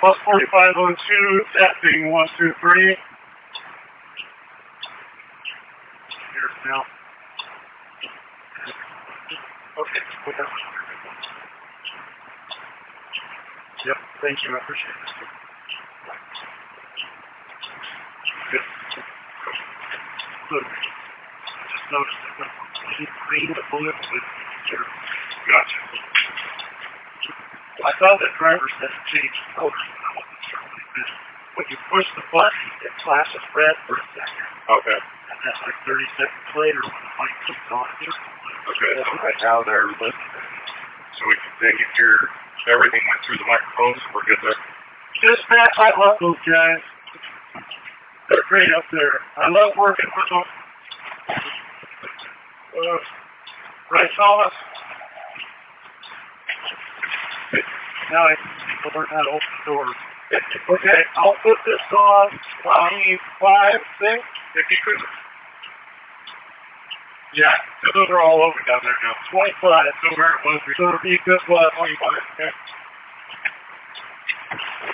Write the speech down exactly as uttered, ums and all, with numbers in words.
plus forty-five oh two, that being one two three. Here's now. Okay, okay. Yep, thank you, I appreciate this. Good. Good. Just noticed that he green the blue with sure. Gotcha. I thought that driver said to change the color. When you push the button, it flashes red for a second. Okay. And then like thirty seconds later, when the light clicks on here. Okay. That's right now they're listening. So we can take it here. Everything went through the microphones. We're good there. Dispatch, I love those guys. They're great up there. I love working with them. Uh, right, Thomas? Now I need to learn how to open doors. Okay, I'll put this on twenty-five, six, if you could. Yeah, those are all over down there now. twenty-five, so where it was before. It'll be good one, twenty-five, okay?